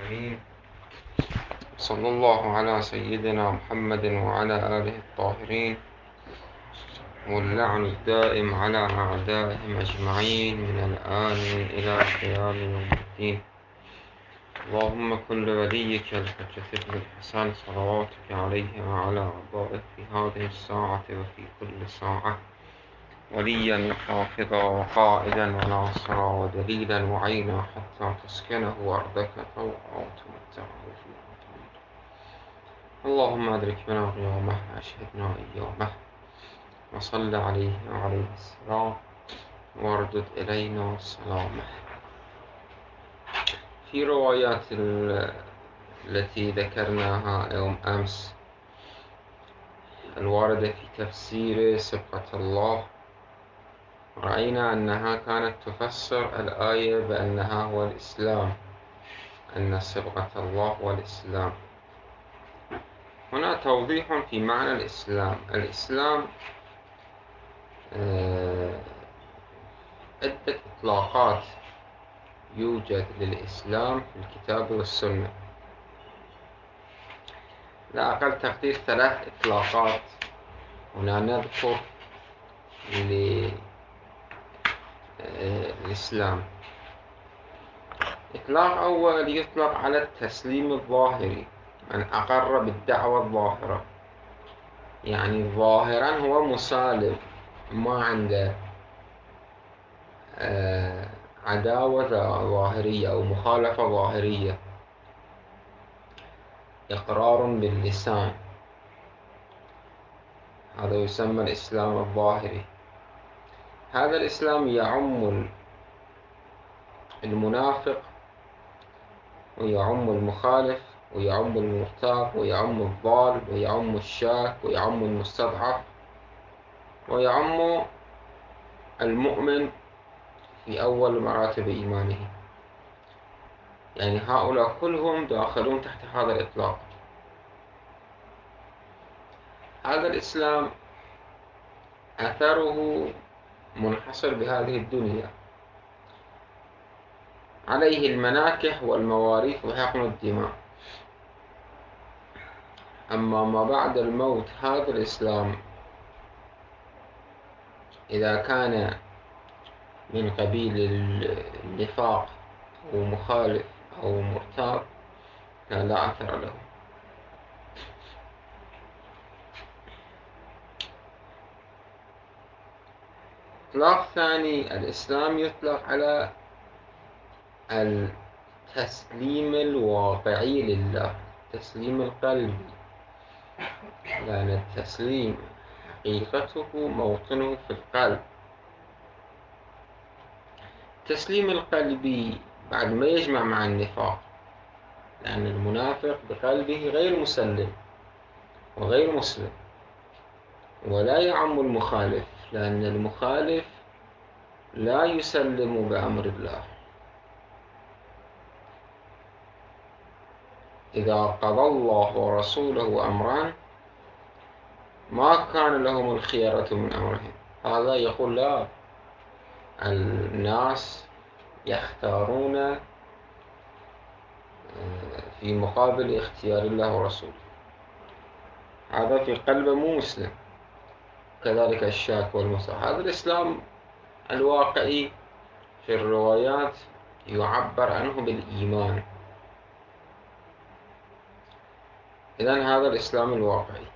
العالمين. صلى الله على سيدنا محمد وعلى آله الطاهرين، واللعن الدائم على أعدائهم أجمعين من الآن إلى قيام يوم الدين. اللهم كن لوليك الحجة بن الحسن صلواتك عليه وعلى أعضائه في هذه الساعة وفي كل ساعة وليا وحافظا وقائدا وناصرا ودليلا وعينا حتى تسكنه أرضك طوعا وتمتعه فيها طويلا. اللهم أدرك بنا قيامه وأشهدنا أيامه، وصل عليه وعليه السلام، واردد إلينا سلامه. في روايات التي ذكرناها يوم أمس الواردة في تفسير سبقة الله، رأينا أنها كانت تفسر الآية بأنها هو الإسلام، أن سبقة الله هو الإسلام. هنا توضيح في معنى الإسلام. الإسلام عدة إطلاقات يوجد للإسلام في الكتاب والسنة، لا أقل تقدير 3 إطلاقات هنا نذكر للإسلام. إطلاق أول يطلق على التسليم الظاهري، من أقر بالدعوة الظاهرة، يعني ظاهرا هو مسالم، ما عنده عداوة ظاهرية أو مخالفة ظاهرية، إقرار باللسان، هذا يسمى الإسلام الظاهري. هذا الإسلام يعم المنافق ويعم المخالف ويعم المرتاب ويعم الضال ويعم الشاك ويعم المستضعف ويعم المؤمن في أول مراتب إيمانه، يعني هؤلاء كلهم داخلون تحت هذا الإطلاق. هذا الإسلام أثره منحصر بهذه الدنيا، عليه المناكح والمواريث وحقن الدماء. أما ما بعد الموت، هذا الإسلام إذا كان من قبيل النفاق أو مخالف أو مرتاب كان لا أثر له. إطلاق ثاني، الإسلام يطلق على التسليم الواقعي لله، التسليم القلبي، لأن التسليم حقيقته موطنه في القلب. التسليم القلبي بعد ما يجمع مع النفاق، لأن المنافق بقلبه غير مسلم وغير مسلم، ولا يعم المخالف، لأن المخالف لا يسلم بأمر الله. إذا قضى الله ورسوله أمرا ما كان لهم الخيرة من أمرهم. هذا يقول لا، الناس يختارون في مقابل اختيار الله ورسوله، هذا في قلبه مو مسلم. كذلك الشاك والمصاب. هذا الإسلام الواقعي في الروايات يعبر عنه بالإيمان. إذن هذا الإسلام الواقعي.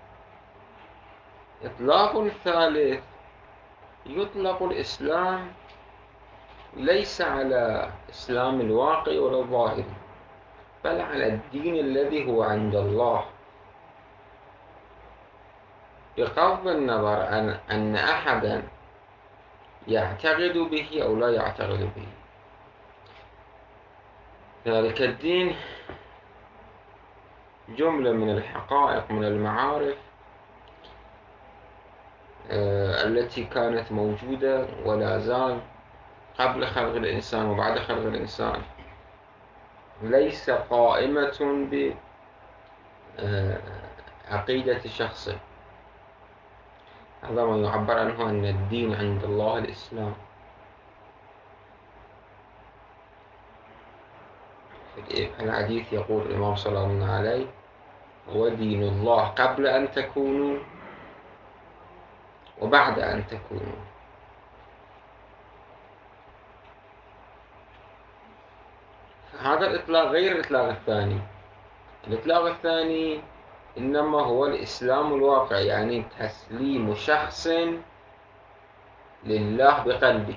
إطلاق ثالث، يطلق الإسلام ليس على إسلام الواقع ولا الظاهر، بل على الدين الذي هو عند الله، بغض النظر أن أحدا يعتقد به أو لا يعتقد به. ذلك الدين جملة من الحقائق، من المعارف التي كانت موجودة ولا زال قبل خلق الإنسان وبعد خلق الإنسان، ليس قائمة بعقيدة شخص. هذا ما يعبر عنه أن الدين عند الله الإسلام. في الحديث يقول الإمام صلى الله عليه: هو دين الله قبل أن تكونوا وبعد أن تكونوا. هذا الإطلاق غير الإطلاق الثاني. الإطلاق الثاني إنما هو الإسلام الواقع، يعني تسليم شخص لله بقلبه،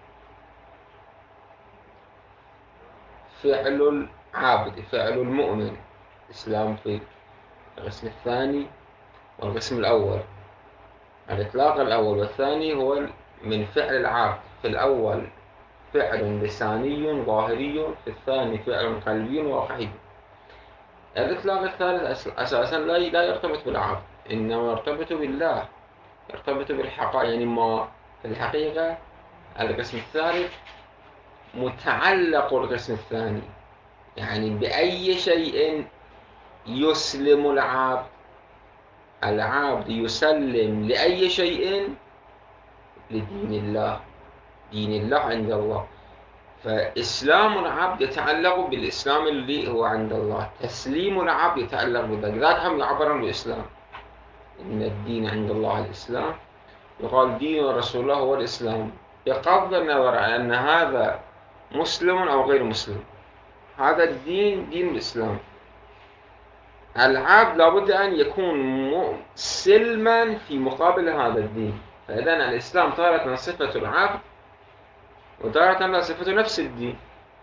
فعل العابد، فعل المؤمن. الإسلام في القسم الثاني والقسم الأول. الإطلاق الأول والثاني هو من فعل العابد. في الأول فعل لساني ظاهري، في الثاني فعل قلبي واقعي. الإطلاق الثالث أساسا لا يرتبط بالعبد، إنما يرتبط بالله، يرتبط بالحقائق. يعني ما في الحقيقة القسم الثالث متعلق القسم الثاني، يعني بأي شيء يسلم العبد يسلم لأي شيء لدين الله، دين الله عند الله. فإسلام العبد يتعلق بالإسلام اللي هو عند الله، تسليم العبد يتعلق بذلك. ذات هم يعبر عن الإسلام، إن الدين عند الله الإسلام. يقال دين رسول الله هو الإسلام، بغض النظر عن أن هذا مسلم أو غير مسلم، هذا الدين دين الإسلام. العبد لابد أن يكون سلما في مقابل هذا الدين. فإذن الإسلام تارة صفة العبد وتارة صفة نفس الدين،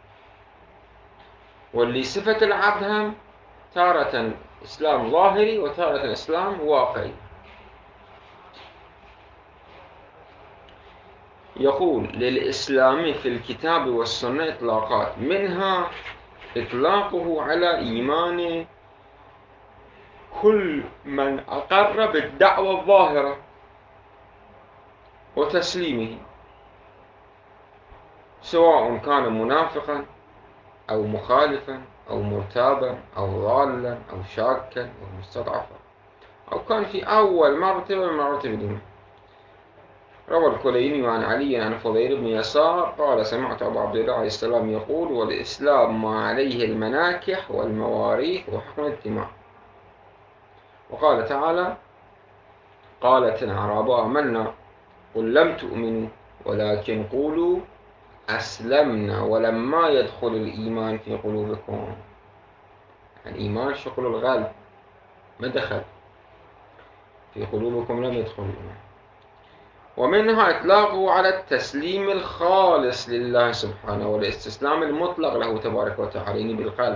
واللي صفة العبد هم تارة إسلام ظاهري وتارة إسلام واقعي. يقول: للإسلام في الكتاب والسنة إطلاقات، منها إطلاقه على إيمان كل من أقر بالدعوة الظاهرة وتسليمه، سواء كان منافقا أو مخالفا أو مرتابا أو ضالا أو شاكا أو مستضعفا، أو كان في أول مرتبة من مراتب الإيمان. روى الكليني عن علي عن فضيل بن يسار قال: سمعت أبا عبد الله عليه السلام يقول: والإسلام ما عليه المناكح والمواريث وحكم الدماء. وقال تعالى: قالت الأعراب آمنا قل لم تؤمنوا ولكن قولوا أسلمنا ولما يدخل الإيمان في قلوبكم. الإيمان شغل القلب، ما دخل في قلوبكم، لم يدخل الإيمان. ومنها إطلاقه على التسليم الخالص لله سبحانه والاستسلام المطلق له تبارك وتعالى بالقلب.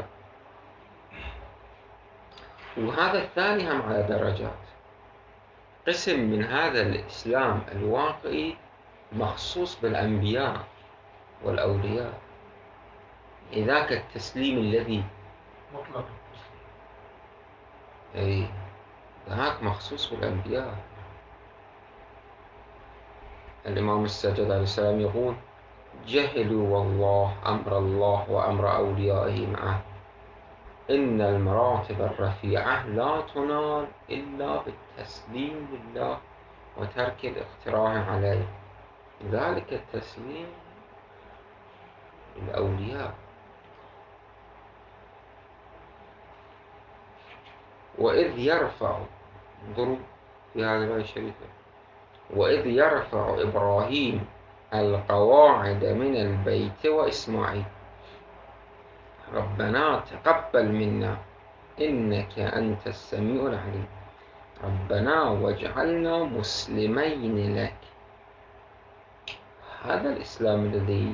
وهذا الثاني هم على درجات. قسم من هذا الإسلام الواقعي مخصوص بالأنبياء والأولياء، ذاك التسليم الذي مطلق، ذاك مخصوص بالأنبياء. الإمام السجاد عليه السلام يقول: جهلوا والله أمر الله وأمر أوليائه معه، إن المراتب الرفيعة لا تنال إلا بالتسليم لله وترك الاقتراح عليه. ذلك التسليم للأولياء. وإذ يرفع، انظروا في هذه الآية الشريفة: وإذ يرفع إبراهيم القواعد من البيت وإسماعيل ربنا تقبل منا إنك أنت السميع العليم ربنا واجعلنا مسلمين لك. هذا الإسلام الذي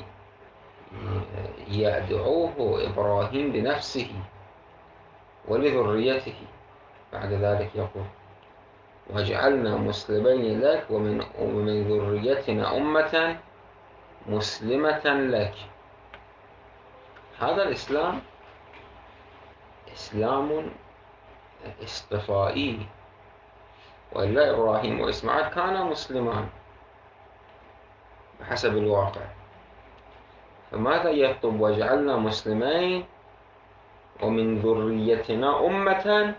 يدعوه إبراهيم لنفسه ولذريته. بعد ذلك يقول: واجعلنا مسلمين لك ومن ذريتنا أمة مسلمة لك. هذا الإسلام إسلام اصطفائي، وإلا إبراهيم وإسماعيل كانا مسلمان بحسب الواقع. فماذا يطلب؟ واجعلنا مسلمين ومن ذريتنا أمة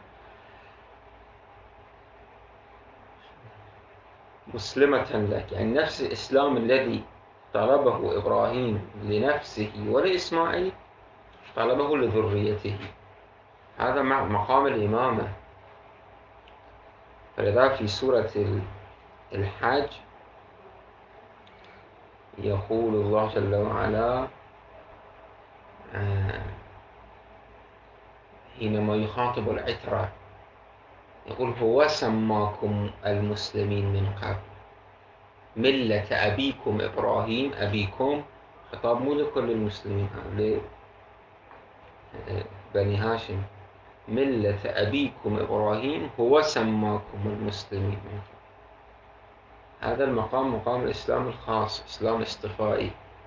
مسلمة لك، يعني نفس الإسلام الذي طلبه إبراهيم لنفسه ولإسماعيل طلبه لذريته، هذا مقام الإمامة. فلذا في سورة الحج يقول الله جل وعلا حينما يخاطب العترة يقول هو سماكم المسلمين من قبل ملة أبيكم إبراهيم. أبيكم خطاب مو لكل المسلمين، لبني هاشم. ملة أبيكم إبراهيم هو سماكم المسلمين من قبل. هذا المقام مقام الإسلام الخاص، إسلام اصطفائي.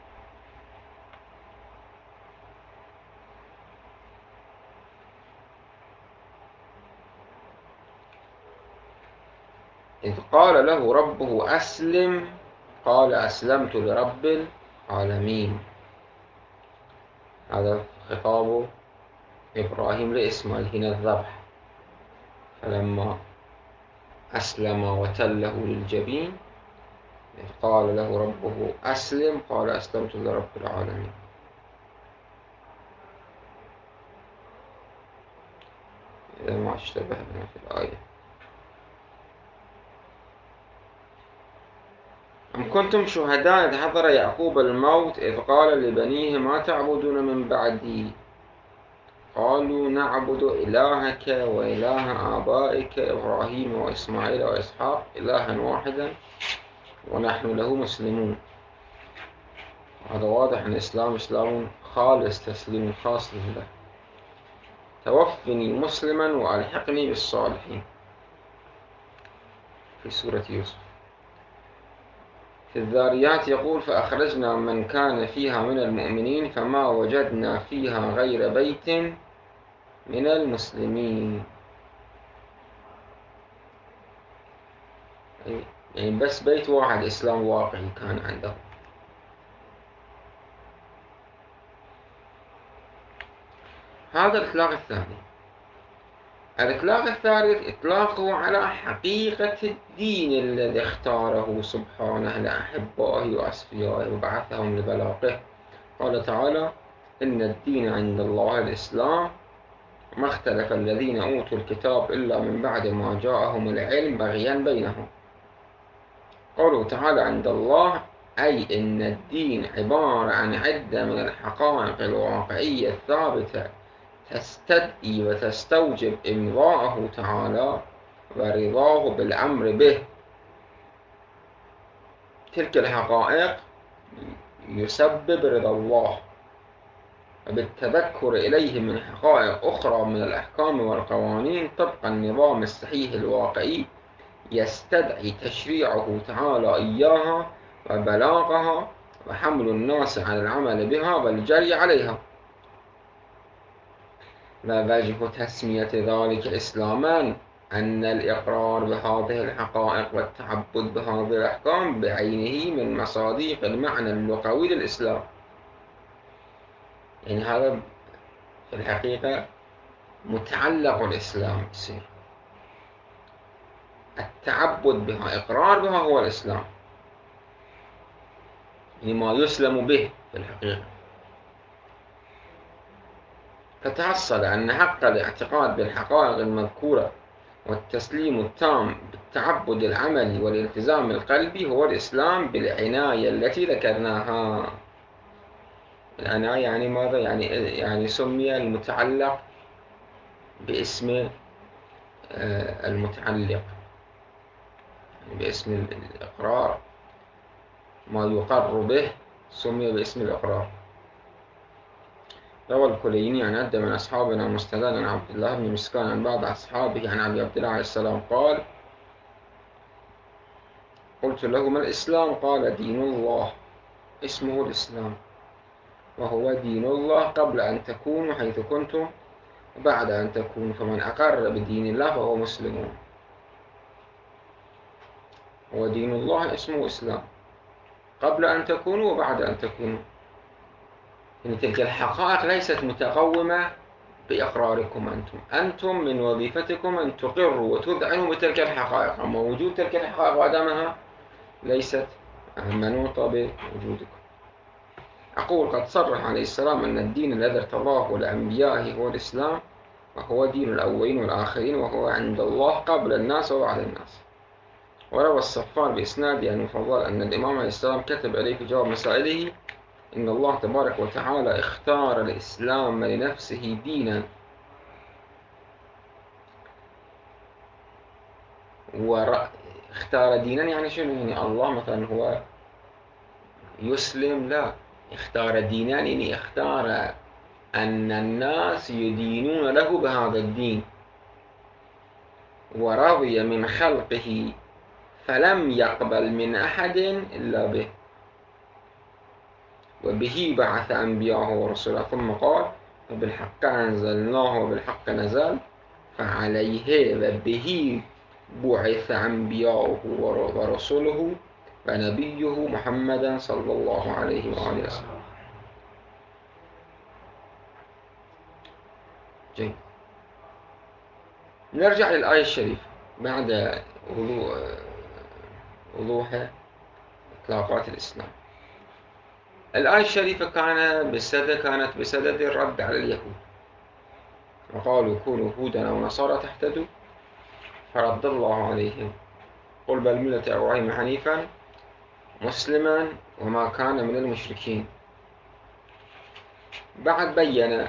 إذ قال له ربه أسلم قال أسلمت لرب العالمين. هذا خطاب إبراهيم لإسماعيل حين الذبح، فلما أسلم وتله للجبين إذ قال له ربه أسلم قال أسلمت لرب العالمين. إذا ما اشتبه لنا في الآية. أم كنتم شهداء إذ حضر يعقوب الموت إذ قال لبنيه ما تعبدون من بعدي قالوا نعبد إلهك وإله آبائك إبراهيم وإسماعيل وإسحاق إلها واحدا ونحن له مسلمون. هذا واضح أن الإسلام إسلام خالص، تسليم خاص لله. توفني مسلما وألحقني بالصالحين في سورة يوسف. في الذاريات يقول فأخرجنا من كان فيها من المؤمنين فما وجدنا فيها غير بيت من المسلمين. يعني بس بيت واحد إسلام واقعي كان عنده. هذا الإطلاق الثاني. الإطلاق الثالث إطلاقه على حقيقة الدين الذي اختاره سبحانه لأحبائه وأصفيائه وبعثهم لبلاغه. قال تعالى إن الدين عند الله الإسلام ما اختلف الذين أوتوا الكتاب إلا من بعد ما جاءهم العلم بغيا بينهم. قوله تعالى عند الله أي إن الدين عبارة عن عدة من الحقائق الواقعية الثابتة تستدعي وتستوجب إمضاءه تعالى ورضاه بالأمر به. تلك الحقائق يسبب رضا الله، وبالتذكر إليه من حقائق أخرى من الأحكام والقوانين طبق النظام الصحيح الواقعي يستدعي تشريعه تعالى إياها وبلاغها وحمل الناس على العمل بها والجري عليها. ووجه تسمية ذلك إسلاما أن الإقرار بهذه الحقائق والتعبد بهذه الأحكام بعينه من مصادق المعنى اللغوي للإسلام. يعني هذا في الحقيقة متعلق الإسلام يصير. التعبد بها إقرار بها هو الإسلام، يعني ما يسلم به في الحقيقة. فتحصل أن حق الاعتقاد بالحقائق المذكورة والتسليم التام بالتعبد العملي والالتزام القلبي هو الإسلام بالعناية التي ذكرناها. العناية يعني ماذا؟ يعني سمي المتعلق باسم المتعلق، يعني باسم الإقرار. ما يقر به سمي باسم الإقرار. روى الكليني عن عدة من أصحابنا مستدان عن عبد الله بن مسكان عن بعض أصحابه عن أبي عبد الله عليه السلام قال قلت له ما الإسلام؟ قال دين الله اسمه الإسلام، وهو دين الله قبل أن تكونوا حيث كنتم وبعد أن تكونوا، فمن أقر بدين الله فهو مسلم. هو دين الله اسمه إسلام قبل أن تكونوا وبعد أن تكونوا. يعني تلك الحقائق ليست متقومة بإقراركم أنتم من وظيفتكم أن تقروا وتذعنوا بتلك الحقائق، أما وجود تلك الحقائق وعدمها ليست منوطة بوجودكم. أقول قد صرح عليه السلام أن الدين الذي ارتضاه لأنبيائه هو الإسلام، وهو دين الأولين والآخرين، وهو عند الله قبل الناس وبعد الناس. وروى الصفار بإسناده عن المفضل أن الإمام عليه السلام كتب إليه في جواب مسائله: إن الله تبارك وتعالى اختار الإسلام لنفسه دينا، اختار دينا يعني شنو؟ يعني الله مثلا هو يسلم؟ لا، اختار دينا يعني اختار أن الناس يدينون له بهذا الدين، ورضي من خلقه فلم يقبل من أحد إلا به، وبه بعث أنبياءه ورسله، ثم قال: وبالحق أنزلناه وبالحق نزل، فعليه وبه بعث أنبياؤه ورسله ونبيه محمدا صلى الله عليه وآله وسلم. جيد، نرجع للآية الشريفة بعد وضوح إطلاقات الإسلام. الآية الشريفة كانت بسدد الرد على اليهود، وقالوا كونوا هودا أو نصارى تهتدوا، فرد الله عليهم: قل بل ملة إبراهيم حنيفا مسلما وما كان من المشركين. بعد بين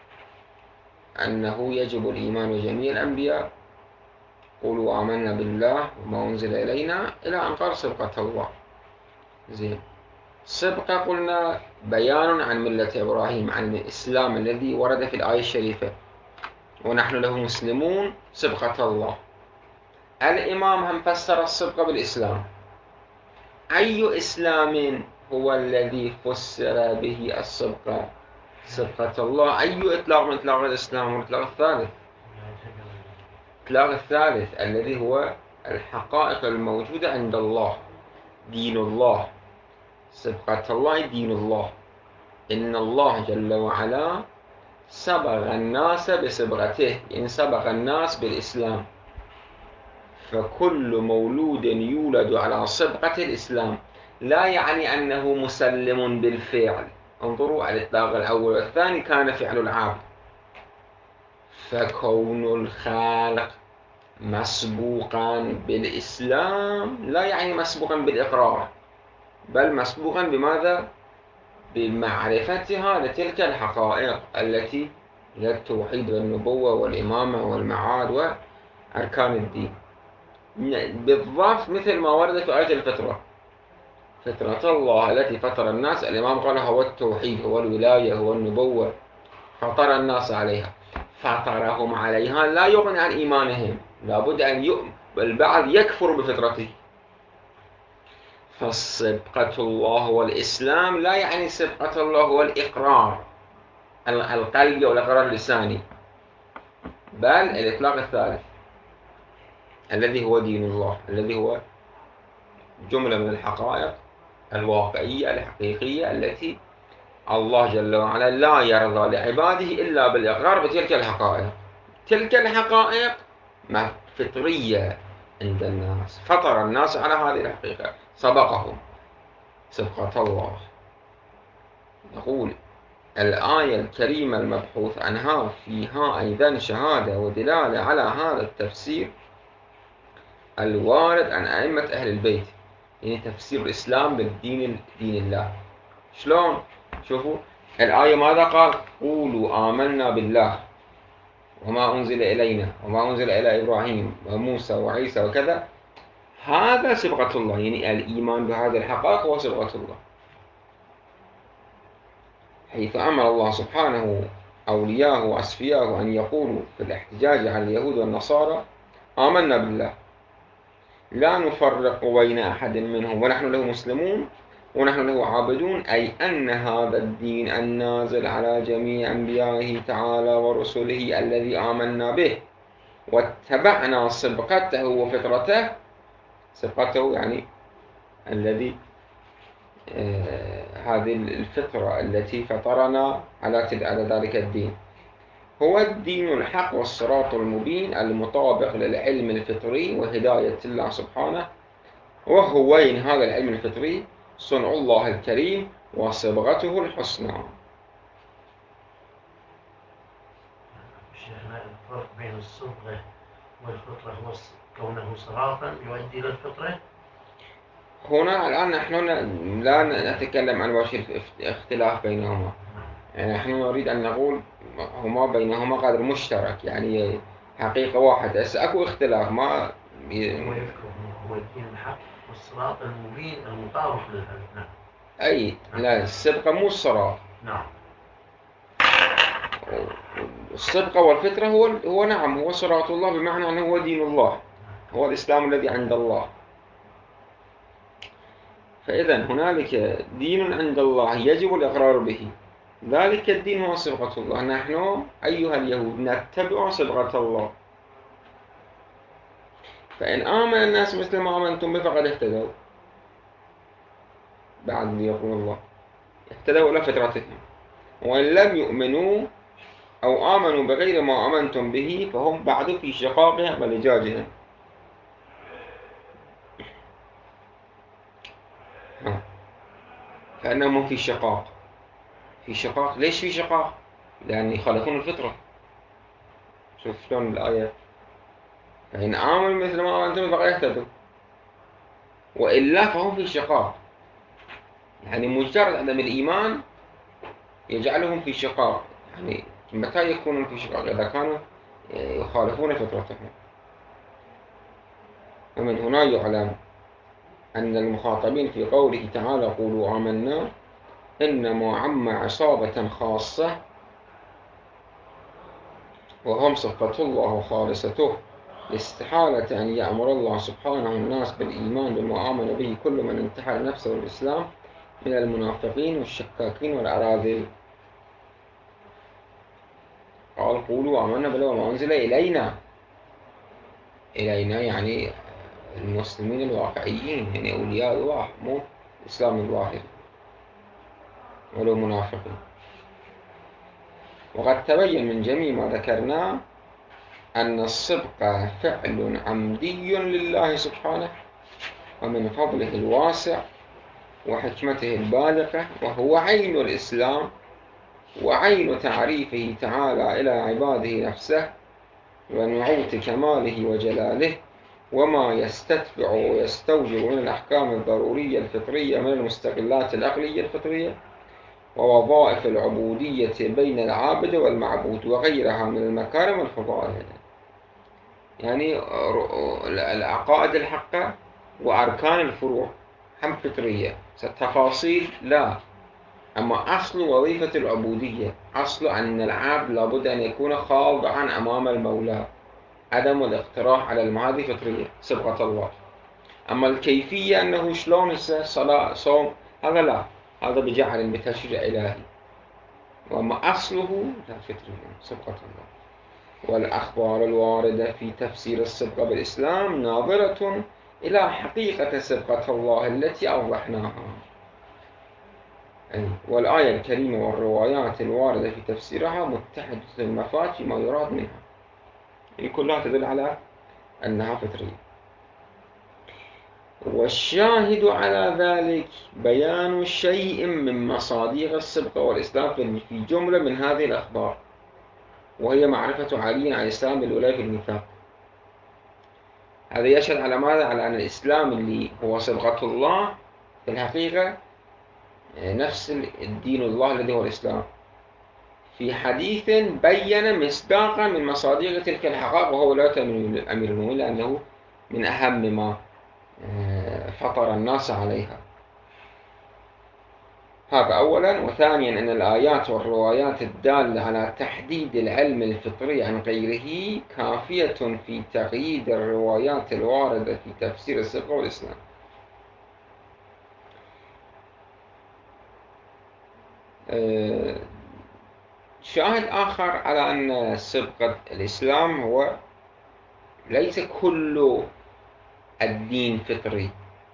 أنه يجب الإيمان بجميع الأنبياء، قولوا آمنا بالله وما أنزل إلينا، إلى أن قال صبغة الله. زين، صبغة قلنا بيان عن ملة إبراهيم، عن الإسلام الذي ورد في الآية الشريفة، ونحن له مسلمون صبغة الله. الإمام هم فسر الصبغة بالإسلام. أي إسلام هو الذي فسر به الصبغة؟ صبغة الله. أي إطلاق من إطلاق الإسلام؟ والإطلاق الثالث، الإطلاق الثالث الذي هو الحقائق الموجودة عند الله، دين الله. صبغة الله دين الله. إن الله جل وعلا صبغ الناس بصبغته، يعني صبغ الناس بالإسلام، فكل مولود يولد على صبغة الإسلام، لا يعني أنه مسلم بالفعل. انظروا على الإطلاق الأول والثاني كان فعل العبد، فكون الخالق مسبوقا بالإسلام لا يعني مسبوقا بالإقرار، بل مسبوقا بماذا؟ بمعرفتها لتلك الحقائق التي هي التوحيد والنبوة والإمامة والمعاد وأركان الدين، بالضبط مثل ما ورد في آية الفطرة. فطرة الله التي فطر الناس، الإمام قال هو التوحيد، هو الولاية، هو النبوة، فطر الناس عليها. فطرهم عليها لا يغني عن إيمانهم، لابد أن البعض يكفر بفطرته. فصبغة الله هو الإسلام، لا يعني صبغة الله هو الإقرار القلبي أو الإقرار اللساني، بل الإطلاق الثالث الذي هو دين الله، الذي هو جملة من الحقائق الواقعية الحقيقية التي الله جل وعلا لا يرضى لعباده إلا بالإقرار بتلك الحقائق. تلك الحقائق فطرية عند الناس، فطر الناس على هذه الحقيقة، سبقهم صبغة الله. نقول الآية الكريمة المبحوث عنها فيها أيضا شهادة ودلالة على هذا التفسير الوارد عن أئمة أهل البيت، يعني تفسير الإسلام بالدين، دين الله. شلون؟ شوفوا الآية ماذا قال؟ قولوا آمنا بالله وما أنزل إلينا وما أنزل إلى إبراهيم وموسى وعيسى وكذا. هذا صبغة الله، يعني الإيمان بهذه الحقائق هو صبغة الله، حيث أمر الله سبحانه أولياءه وأصفياءه أن يقولوا في الاحتجاج على اليهود والنصارى: آمنا بالله لا نفرق بين أحد منهم ونحن له مسلمون ونحن له عابدون، أي أن هذا الدين النازل على جميع أنبيائه تعالى ورسله الذي آمنا به واتبعنا صبغته وفطرته. صبغته يعني الذي هذه الفطرة التي فطرنا على ذلك الدين، هو الدين الحق والصراط المبين المطابق للعلم الفطري وهداية الله سبحانه. وهو هذا العلم الفطري صنع الله الكريم وصبغته الحسنى. شيخنا الفرق بين الصبغة والفطرة هو كونه صراطا يؤدي إلى الفطرة. هنا الآن نحن لا نتكلم عن وجه الاختلاف بينهما، يعني نحن نريد أن نقول هما بينهما قدر مشترك، يعني حقيقة واحدة. أكو اختلاف ما هو يذكر هو الدين الحق والصراط المبين المطابق للهدف. نعم. أي لا، السبقة مو الصراط. نعم. السبقة والفطرة هو نعم هو صراط الله، بمعنى أنه هو دين الله، هو الإسلام الذي عند الله. فإذا هنالك دين عند الله يجب الإقرار به، ذلك الدين هو صبغة الله. نحن أيها اليهود نتبع صبغة الله، فإن آمن الناس مثل ما آمنتم به فقد اهتدوا. بعد يقول الله اهتدوا إلى فطرتهم، وإن لم يؤمنوا أو آمنوا بغير ما آمنتم به فهم بعد في شقاقهم ولجاجهم. فإنهم في شقاق. في شقاق، ليش في شقاق؟ لأن يخالفون الفطرة. شوف شلون الآية، فإن آمنوا مثل ما آمنتم فقد اهتدوا، وإلا فهم في شقاق. يعني مجرد عدم الإيمان يجعلهم في شقاق. يعني متى يكونون في شقاق؟ إذا كانوا يخالفون فطرتهم. ومن هنا يعلم أن المخاطبين في قوله تعالى قولوا آمنا إنما عم عصابة خاصة، وهم صفة الله وخالصته، لاستحالة أن يأمر الله سبحانه الناس بالإيمان بما آمن به كل من انتحل نفسه الإسلام من المنافقين والشكاكين والأراذل. قال قولوا آمنا بالله وما أنزل إلينا. إلينا يعني المسلمين الواقعيين، يعني أولياء الله، مو الإسلام الواحد ولو منافقين. وقد تبين من جميع ما ذكرناه أن الصدق فعل عمدي لله سبحانه، ومن فضله الواسع وحكمته البالغة، وهو عين الإسلام وعين تعريفه تعالى إلى عباده نفسه ونعوت كماله وجلاله، وما يستتبع ويستوجب من الأحكام الضرورية الفطرية من المستقلات العقلية الفطرية ووظائف العبودية بين العابد والمعبود وغيرها من المكارم والفضائل. يعني العقائد الحقة وأركان الفروع هم فطرية، التفاصيل لا. أما أصل وظيفة العبودية، أصل أن العبد لابد أن يكون خاضعا أمام المولى، عدم الاقتراح على هذه فطرية صبغة الله. أما الكيفية أنه شلون صلاة صوم هذا لا، هذا بجعل بتشريع إلهي. وأما أصله لا، فطرية صبغة الله. والأخبار الواردة في تفسير الصبغة بالإسلام ناظرة إلى حقيقة صبغة الله التي أوضحناها. والآية الكريمة والروايات الواردة في تفسيرها متحدة المفاد فيما يراد منها، يعني كلها تدل على أنها فطرية. والشاهد على ذلك بيان شيء من مصادر الصبغة والإسلام في جملة من هذه الأخبار، وهي معرفة علي عليه السلام بالولاية في الميثاق. هذا يشهد على ماذا؟ على أن الإسلام اللي هو صبغة الله في الحقيقة نفس الدين الله الذي هو الإسلام، في حديث بين مصداقا من مصادر تلك الحقائق، وهو ولاية أمير المؤمنين، لأنه من أهم ما فطر الناس عليها. هذا أولا. وثانيا أن الآيات والروايات الدالة على تحديد العلم الفطري عن غيره كافية في تقييد الروايات الواردة في تفسير الصبغة والإسلام. شاهد آخر على أن صبغة الإسلام هو ليس كل الدين فطري،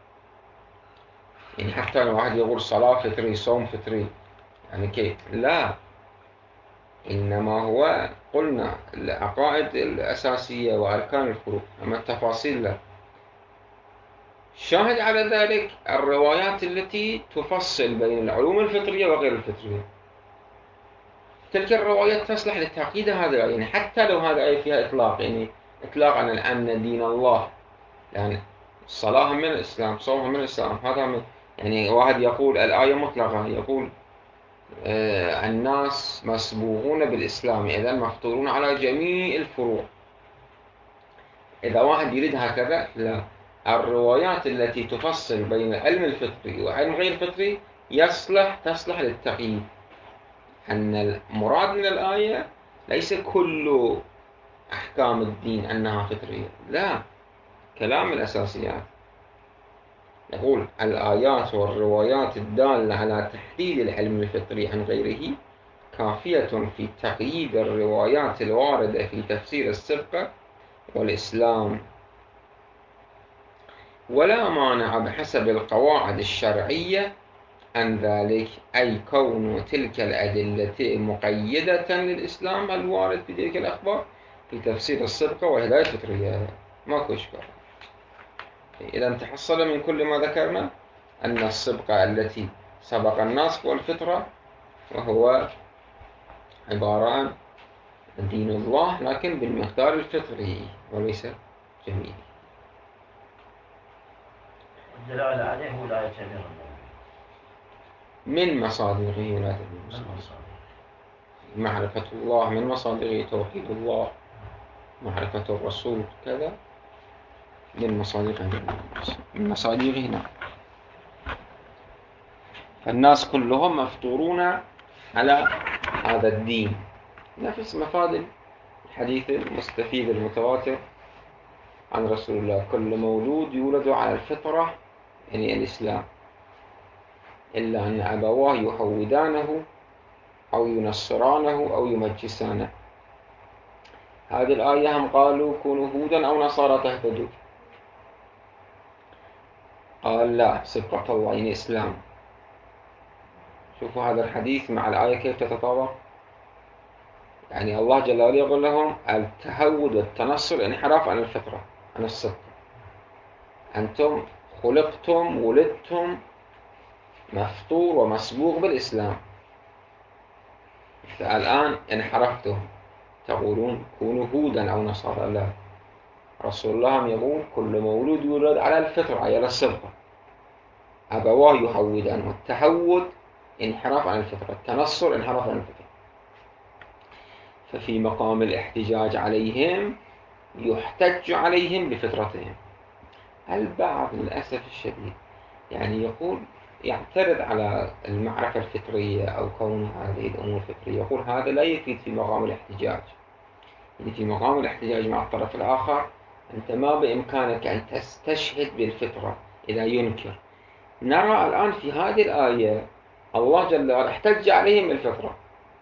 يعني حتى لو واحد يقول صلاة فطري صوم فطري يعني كيف؟ لا، إنما هو قلنا العقائد الأساسية وأركان الفروع، أما التفاصيل لا. شاهد على ذلك الروايات التي تفصل بين العلوم الفطرية وغير الفطرية. تلك الروايات تصلح لتعقيد هذه الآية، يعني حتى لو هذه الآية فيها إطلاق، يعني إطلاق عن أن دين الله، يعني الصلاة من الإسلام، صوم من الإسلام، هذا من، يعني واحد يقول الآية مطلقة، يقول الناس مسبوغون بالإسلام، إذا مفطورون على جميع الفروع. إذا واحد يريد هكذا، لا، الروايات التي تفصل بين العلم الفطري وعلم غير الفطري تصلح للتقييد، أن المراد من الآية ليس كل أحكام الدين أنها فطرية، لا، كلام الأساسيات. يقول الآيات والروايات الدالة على تحديد العلم الفطري عن غيره كافية في تقييد الروايات الواردة في تفسير السبقة والإسلام، ولا مانع بحسب القواعد الشرعية عن ذلك، أي كون تلك الأدلة مقيدة للإسلام الوارد في تلك الأخبار في تفسير السبقة والهداية الفطرية. ماكو إشكال. إذا تحصل من كل ما ذكرنا أن السبقة التي سبق الناس والفطرة، وهو عبارة عن دين الله لكن بالمقدار الفطري وليس جميل. الدلالة عليه ولاية أمير من مصادره ولاية معرفة الله، من مصادره توحيد الله، معرفة الرسول كذا، من مصادره نعم. فالناس كلهم مفطورون على هذا الدين، نفس مفاد الحديث المستفيد المتواتر عن رسول الله: كل مولود يولد على الفطرة، يعني الإسلام، إلا أن أبواه يهودانه أو ينصرانه أو يمجسانه. هذه الآية هم قالوا كونوا هودا أو نصارى تهتدوا، قال لا، سبقة الله يعني إسلام. شوفوا هذا الحديث مع الآية كيف تتطابق. يعني الله جل وعلا يقول لهم التهود والتنصر انحراف عن الفطرة، عن السبقة. أنتم خلقتم، ولدتم مفطور ومسبوق بالإسلام، فالآن انحرفتم تقولون كونوا هودا أو نصارى. لا، رسول الله يقول كل مولود يولد على الفطرة، على السبقة، أبواه يهودان، والتهود انحراف عن الفطرة، التنصر انحراف عن الفطرة. ففي مقام الاحتجاج عليهم يحتج عليهم بفطرتهم. البعض للأسف الشديد يعني يقول، يعترض على المعرفة الفطرية أو كون هذه الأمور فطرية، يقول هذا لا يفيد في مقام الاحتجاج. يعني في مقام الاحتجاج مع الطرف الآخر أنت ما بإمكانك أن تستشهد بالفطرة إذا ينكر. نرى الآن في هذه الآية الله جل وعلا احتج عليهم بالفطرة.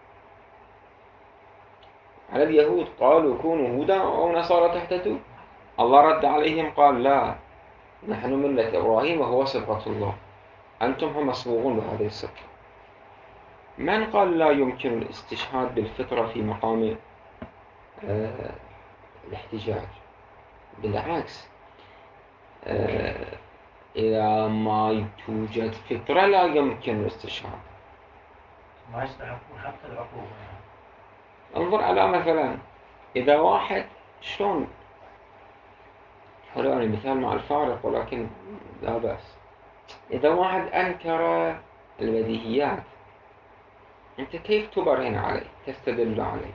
على اليهود قالوا كونوا هودا أو نصارى تهتدوا، الله رد عليهم قال لا، نحن ملة إبراهيم وهو سبقة الله، أنتم هم مصبوغون بهذه السبقة. من قال لا يمكن الاستشهاد بالفطرة في مقام الاحتجاج؟ بالعكس، إذا ما توجد فطرة لا يمكن الاستشهاد. ما يستحقون حتى العقوبة. انظر على مثلا إذا واحد، شلون حلو المثال مع الفارق ولكن لا بأس، إذا واحد أنكر البديهيات، أنت كيف تبرهن عليه، تستدل عليه؟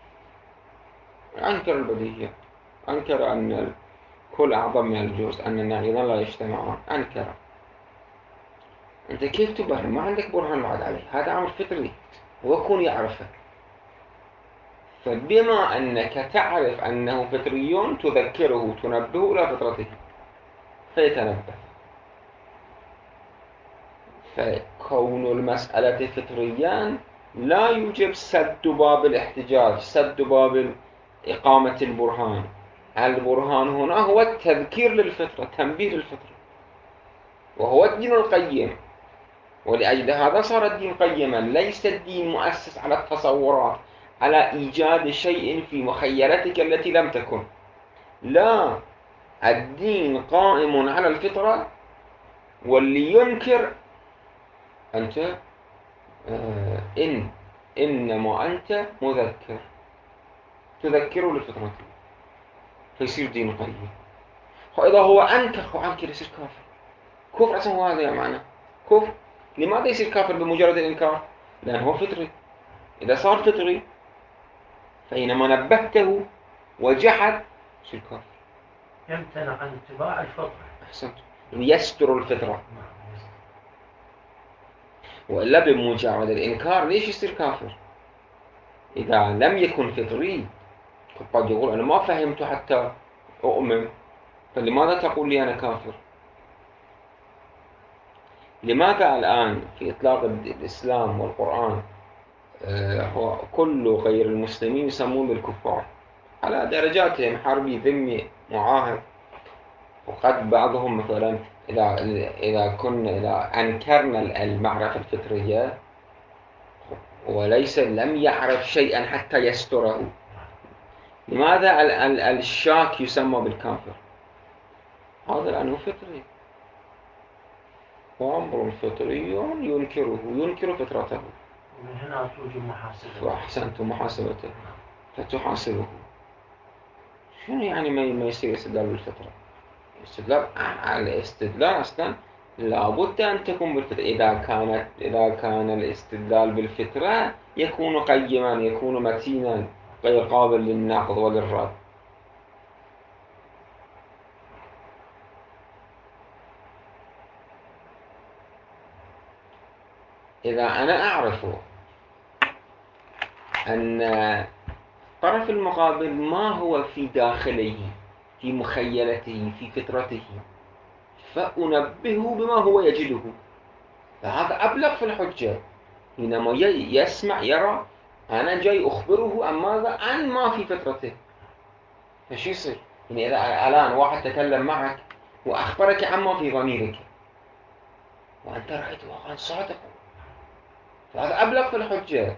أنكر البديهيات، أنكر أن الكل أعظم من الجزء، أن الناقضان لا يجتمعان، أنكر. أنت كيف تبرهن؟ ما عندك برهان بعد عليه، هذا أمر فطري وكون يعرفه. فبما أنك تعرف أنه فطري تذكره، تنبه إلى فطرته فيتنبه. فكون المسألة فطريا لا يوجب سد باب الاحتجاج، سد باب إقامة البرهان. البرهان هنا هو التذكير للفطرة، تنبيه للفطرة، وهو الدين القيم. ولأجل هذا صار الدين قيما، ليس الدين مؤسس على التصورات، على إيجاد شيء في مخيلتك التي لم تكن. لا، الدين قائم على الفطرة، واللي ينكر أنت إنما أنت مذكر تذكره لفطرته فيصير دين قيم. وإذا هو أنكر يصير كافر. كفر أصلا هو هذا معنى كفر. لماذا يصير كافر بمجرد الإنكار؟ لأنه هو فطري. إذا صار فطري فإنما نبهته وجحد يصير كافر. يمتنع عن اتباع الفطرة. أحسنت. يستر الفطرة. وإلا بمجرد الإنكار ليش يصير كافر؟ إذا لم يكن فطري قد يقول أنا ما فهمت حتى أؤمن، فلماذا تقول لي أنا كافر؟ لماذا الآن في إطلاق الإسلام والقرآن هو كل غير المسلمين يسمون بالكفار على درجاتهم، حربي ذمي معاهد؟ وقد بعضهم مثلا إذا أنكرنا المعرفة الفطرية وليس لم يعرف شيئا حتى يستره، لماذا الشاك يسمى بالكافر؟ هذا لأنه فطري، وأمر فطري ينكر فطرته. ومن هنا توجب محاسبته. وأحسنت محاسبته فتحاسبه. شنو يعني ما يصير استدلال بالفطرة؟ الاستدلال أصلا لابد أن تكون بالفطرة. إذا كان الاستدلال بالفطرة يكون قيما، يكون متينا، غير قابل للنقض وللرد. إذا أنا أعرف أن الطرف المقابل ما هو في داخله، في مخيلته، في فطرته، فأنبهه بما هو يجده، فهذا أبلغ في الحجة. حينما يسمع يرى أنا جاي أخبره عن ماذا؟ عن ما في فطرته. فش يصير؟ يعني إذا الآن واحد تكلم معك وأخبرك عما في ضميرك وأنت رأيت واقعا صادق، فهذا أبلغ في الحجة.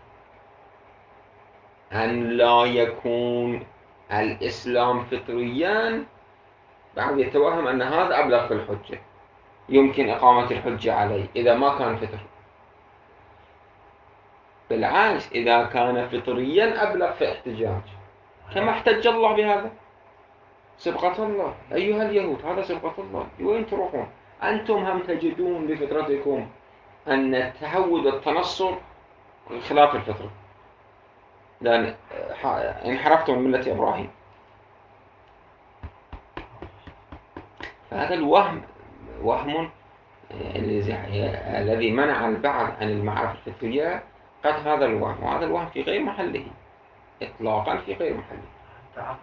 أن لا يكون الإسلام فطريا، بعد يتوهم أن هذا أبلغ في الحجة، يمكن إقامة الحجة عليه إذا ما كان فطري. بالعكس إذا كان فطريا أبلغ في احتجاج، كما احتج الله بهذا. سبقة الله أيها اليهود، هذا سبقة الله. وين تروحون؟ أنتم هم تجدون بفطرتكم أن تعود التنصر خلاف الفطرة، لأن انحرفتم من ملة إبراهيم. فهذا الوهم وهم الذي منع البعض عن المعرفة الفطرية. قد هذا الوهم، وهذا الوهم في غير محله إطلاقا، في غير محله.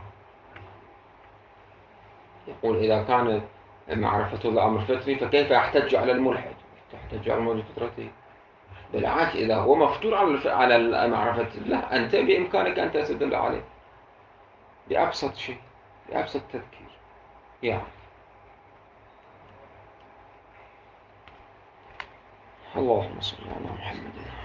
يقول إذا كان معرفة الله أمر فطري فكيف يحتج على الملحد؟ تحتج على الملحد فطرته؟ بالعكس إذا هو مفطور على معرفة الله أنت بإمكانك أن تستدل عليه بأبسط شيء، بأبسط تذكير. يعني اللهم صل على محمد.